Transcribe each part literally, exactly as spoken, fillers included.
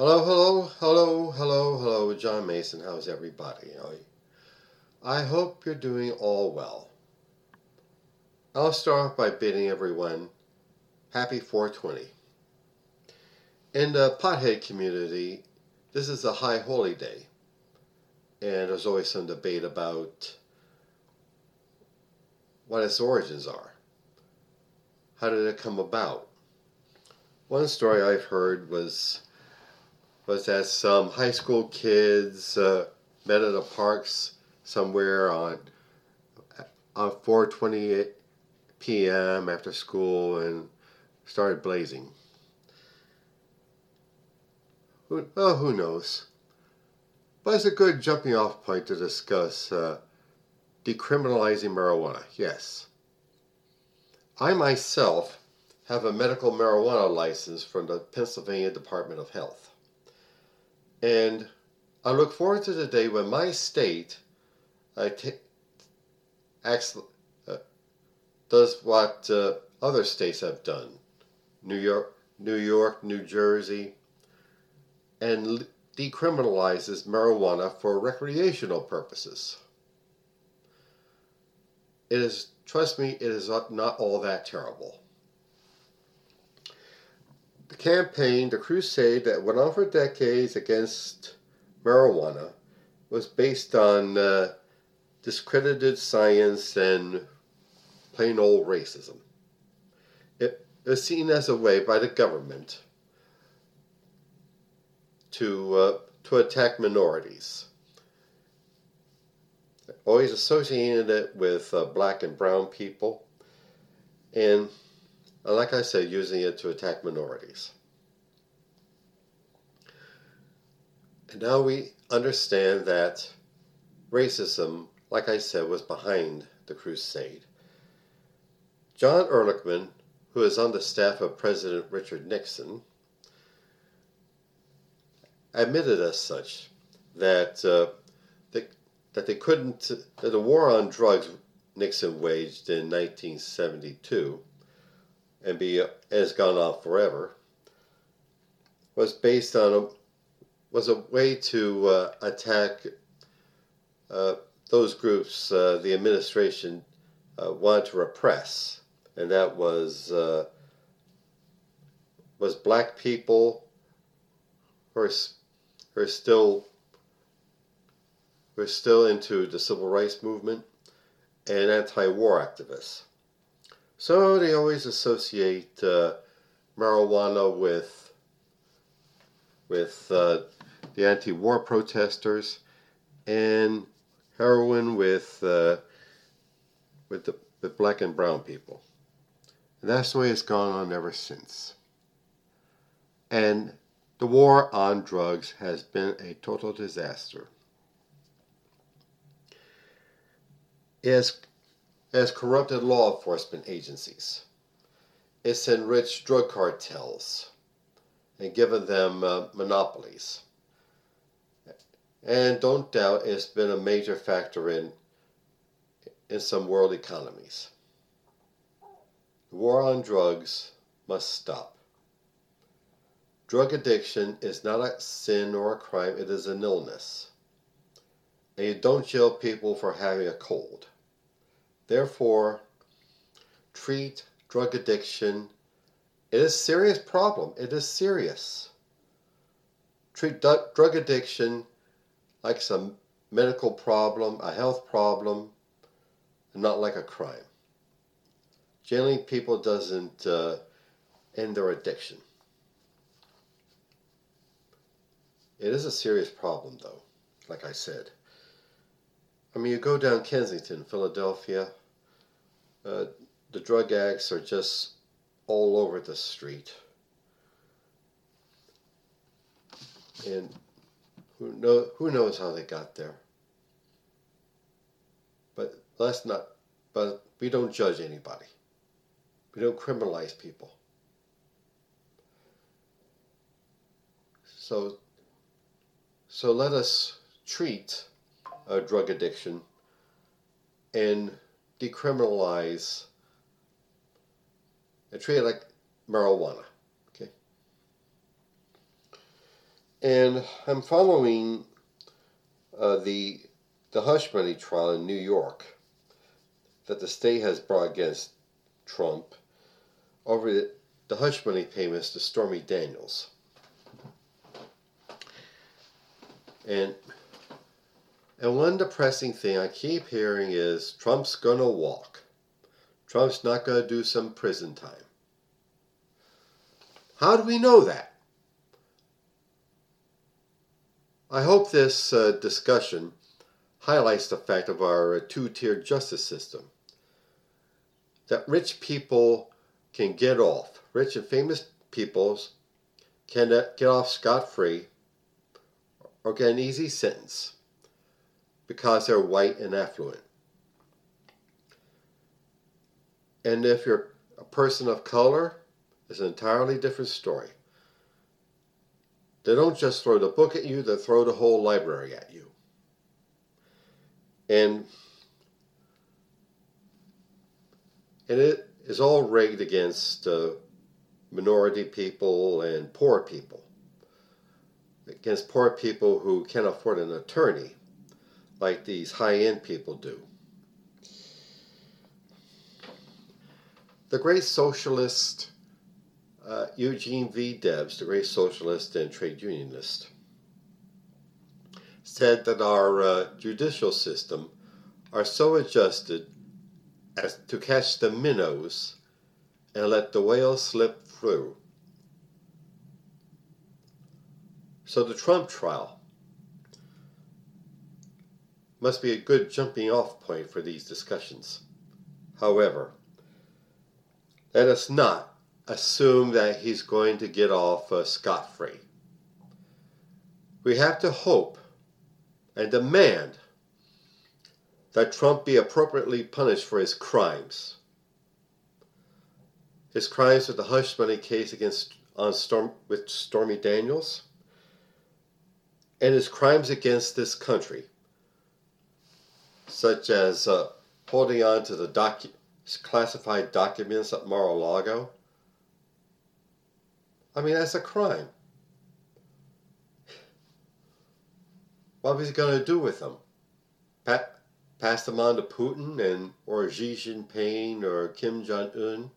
Hello, hello, hello, hello, hello, John Mason. How's everybody? I hope you're doing all well. I'll start off by bidding everyone happy four twenty. In the pothead community, this is a high holy day, and there's always some debate about what its origins are. How did it come about? One story I've heard was was that some high school kids uh, met at the parks somewhere on on four twenty p.m. after school and started blazing. Who, well, who knows? But it's a good jumping off point to discuss uh, decriminalizing marijuana. Yes. I myself have a medical marijuana license from the Pennsylvania Department of Health. And I look forward to the day when my state uh, t- acts, uh, does what uh, other states have done. New York, New York, New Jersey, and decriminalizes marijuana for recreational purposes. It is, trust me, it is not all that terrible. The campaign, the crusade that went on for decades against marijuana, was based on uh, discredited science and plain old racism. It was seen as a way by the government to uh, to attack minorities. Always associated it with uh, black and brown people, and like I said, using it to attack minorities. And now we understand that racism, like I said, was behind the crusade. John Ehrlichman, who is on the staff of President Richard Nixon, admitted as such that uh, they, that they couldn't, that the war on drugs Nixon waged in nineteen seventy-two and be has gone on forever, was based on a was a way to uh, attack uh, those groups uh, the administration uh, wanted to repress, and that was uh, was black people who are, who are still who are still into the civil rights movement, and anti-war activists. So they always associate uh, marijuana with with uh, the anti-war protesters, and heroin with uh, with the with black and brown people. And that's the way it's gone on ever since. And the war on drugs has been a total disaster. It has has corrupted law enforcement agencies. It's enriched drug cartels and given them uh, monopolies. And don't doubt it's been a major factor in, in some world economies. The war on drugs must stop. Drug addiction is not a sin or a crime, it is an illness. And you don't jail people for having a cold. Therefore, treat drug addiction. It is a serious problem. It is serious. Treat du- drug addiction like some medical problem, a health problem, and not like a crime. Jailing people doesn't uh, end their addiction. It is a serious problem, though, like I said. I mean, you go down Kensington, Philadelphia, uh, the drug addicts are just all over the street. And who, know, who knows how they got there. But let's not, but we don't judge anybody. We don't criminalize people. So, so let us treat uh, drug addiction and decriminalize and treat it like marijuana. Okay. And I'm following uh, the the hush money trial in New York that the state has brought against Trump over the, the hush money payments to Stormy Daniels. And and one depressing thing I keep hearing is Trump's gonna walk. Trump's not gonna do some prison time. How do we know that? I hope this uh, discussion highlights the fact of our uh, two-tiered justice system. That rich people can get off. Rich and famous peoples can uh, get off scot-free or get an easy sentence because they're white and affluent. And if you're a person of color, it's an entirely different story. They don't just throw the book at you, they throw the whole library at you. And, and it is all rigged against uh, minority people and poor people. Against poor people who can't afford an attorney, like these high-end people do. The great socialist uh, Eugene V. Debs, the great socialist and trade unionist, said that our uh, judicial system are so adjusted as to catch the minnows and let the whales slip through. So the Trump trial must be a good jumping off point for these discussions. However, let us not assume that he's going to get off uh, scot-free. We have to hope and demand that Trump be appropriately punished for his crimes. His crimes with the hush money case against on Storm with Stormy Daniels, and his crimes against this country, such as uh, holding on to the docu- classified documents at Mar-a-Lago. I mean, that's a crime. What was he going to do with them? Pa- pass them on to Putin and or Xi Jinping or Kim Jong-un?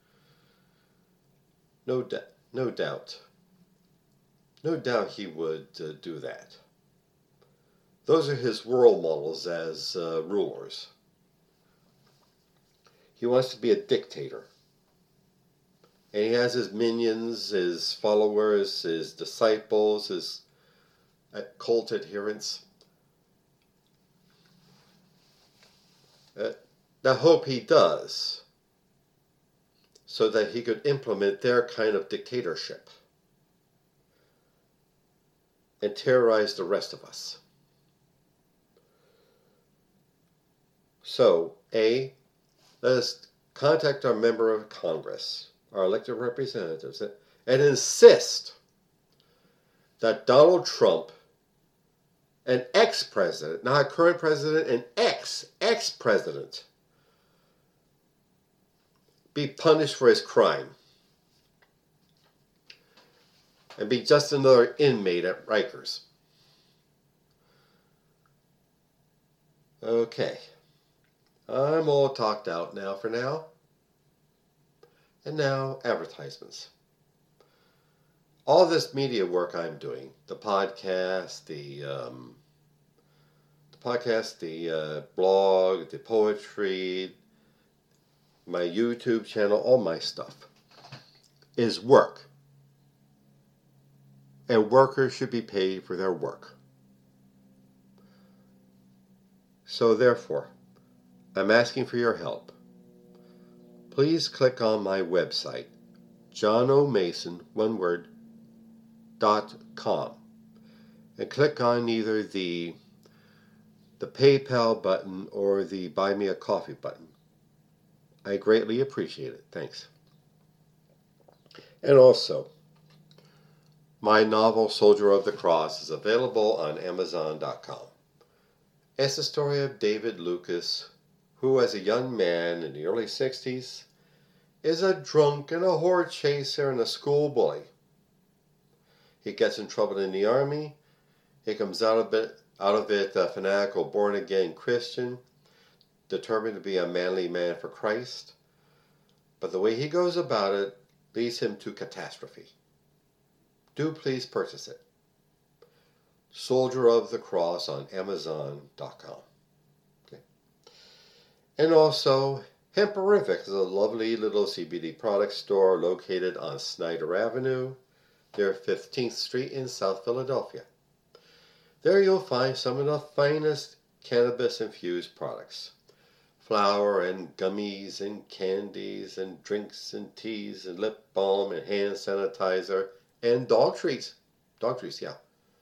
No, d- no doubt. No doubt he would uh, do that. Those are his role models as uh, rulers. He wants to be a dictator. And he has his minions, his followers, his disciples, his cult adherents. Uh, I hope he does, so that he could implement their kind of dictatorship and terrorize the rest of us. So, A, let us contact our member of Congress, our elected representatives, and insist that Donald Trump, an ex-president, not a current president, an ex, ex-president, be punished for his crime and be just another inmate at Rikers. Okay. I'm all talked out now for now. And now, advertisements. All this media work I'm doing, the podcast, the um, the podcast, the uh, blog, the poetry, my YouTube channel, all my stuff, is work. And workers should be paid for their work. So therefore, I'm asking for your help. Please click on my website, john o mason, one word, dot com, and click on either the the PayPal button or the Buy Me a Coffee button. I greatly appreciate it. Thanks. And also, my novel, Soldier of the Cross, is available on amazon dot com. It's the story of David Lucas, who as a young man in the early sixties is a drunk and a whore chaser and a school bully. He gets in trouble in the army. He comes out of it, out of it a fanatical, born-again Christian, determined to be a manly man for Christ. But the way he goes about it leads him to catastrophe. Do please purchase it. Soldier of the Cross on Amazon dot com. Okay. And also, Hemperific is a lovely little C B D product store located on Snyder Avenue, near fifteenth Street in South Philadelphia. There you'll find some of the finest cannabis-infused products. Flour and gummies and candies and drinks and teas and lip balm and hand sanitizer and dog treats. Dog treats, yeah.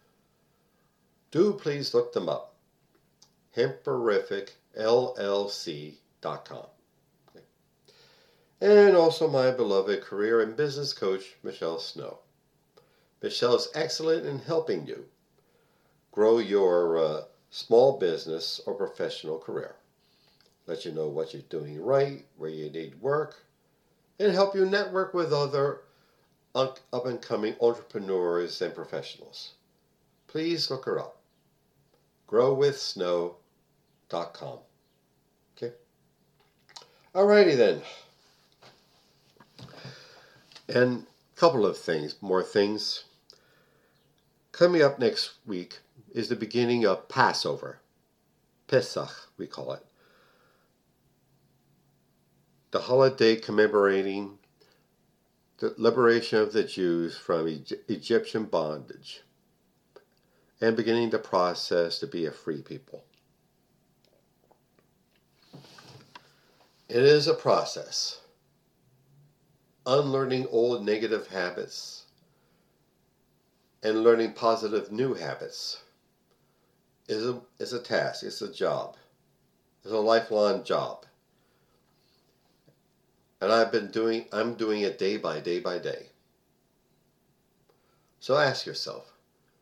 Do please look them up. Hemperific L L C dot com. Okay. And also my beloved career and business coach, Michelle Snow. Michelle is excellent in helping you grow your uh, small business or professional career. Let you know what you're doing right, where you need work, and help you network with other up-and-coming entrepreneurs and professionals. Please look her up. grow with snow dot com. Okay? Alrighty then. And a couple of things, more things. Coming up next week is the beginning of Passover. Pesach, we call it. The holiday commemorating the liberation of the Jews from Egyptian bondage and beginning the process to be a free people. It is a process. Unlearning old negative habits and learning positive new habits is a, is a task, it's a job. It's a lifelong job. And I've been doing, I'm doing it day by day by day. So ask yourself,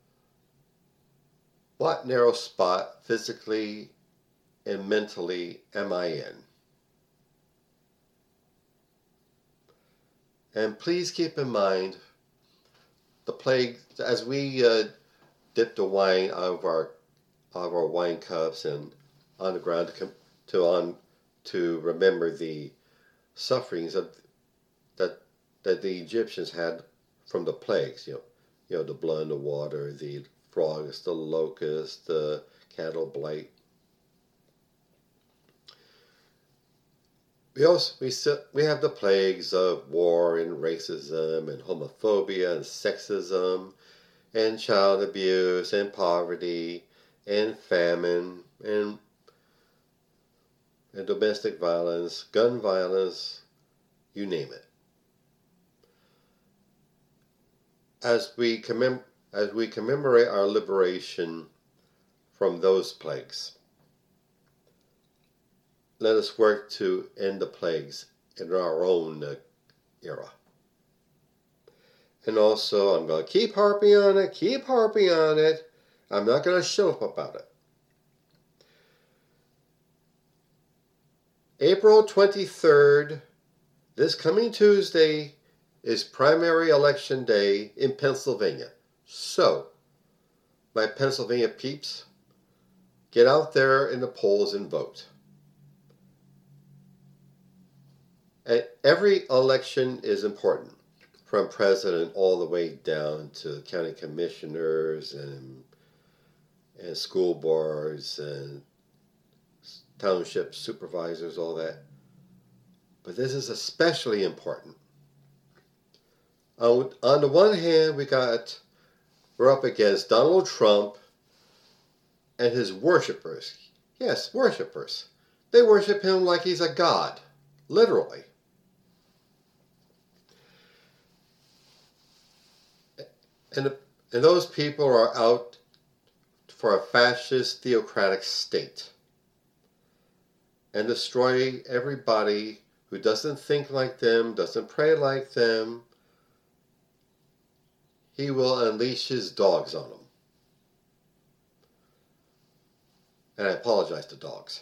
what narrow spot physically and mentally am I in? And please keep in mind the plague, as we uh, dip the wine out of our, out of our wine cups and on the ground to, to, on, to remember the sufferings of, that that the Egyptians had from the plagues, you know, you know, the blood in the water, the frogs, the locusts, the cattle blight. We also we we have the plagues of war and racism and homophobia and sexism and child abuse and poverty and famine and and domestic violence, gun violence, you name it. As we commem- as we commemorate our liberation from those plagues, let us work to end the plagues in our own uh, era. And also, I'm going to keep harping on it, keep harping on it. I'm not going to shut up about it. April twenty-third, this coming Tuesday, is primary election day in Pennsylvania. So, my Pennsylvania peeps, get out there in the polls and vote. And every election is important, from president all the way down to county commissioners and and school boards and township supervisors, all that. But this is especially important. On, on the one hand, we got, we're up against Donald Trump and his worshipers. Yes, worshipers. They worship him like he's a god, literally. And, and those people are out for a fascist theocratic state and destroy everybody who doesn't think like them, doesn't pray like them. He will unleash his dogs on them. And I apologize to dogs.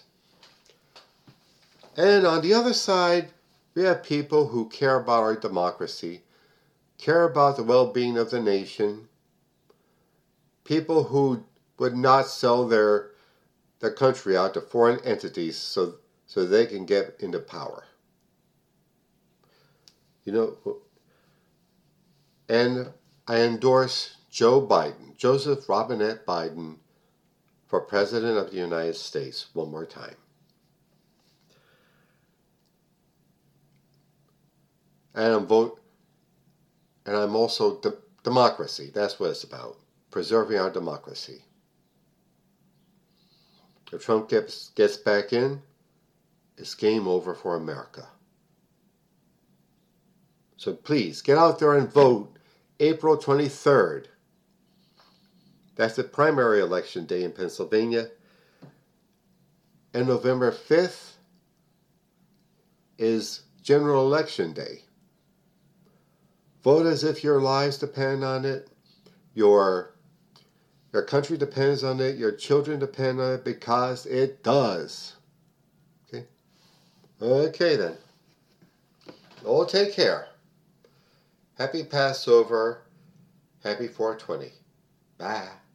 And on the other side, we have people who care about our democracy, care about the well-being of the nation, people who would not sell their their country out to foreign entities so so they can get into power. You know, and I endorse Joe Biden, Joseph Robinette Biden, for President of the United States one more time. And I'm vote, and I'm also de- democracy. That's what it's about, preserving our democracy. If Trump gets gets back in, it's game over for America. So please get out there and vote April twenty-third. That's the primary election day in Pennsylvania. And November fifth is general election day. Vote as if your lives depend on it, your, your country depends on it, your children depend on it, because it does. Okay? Okay then. All take care. Happy Passover. Happy four twenty. Bye.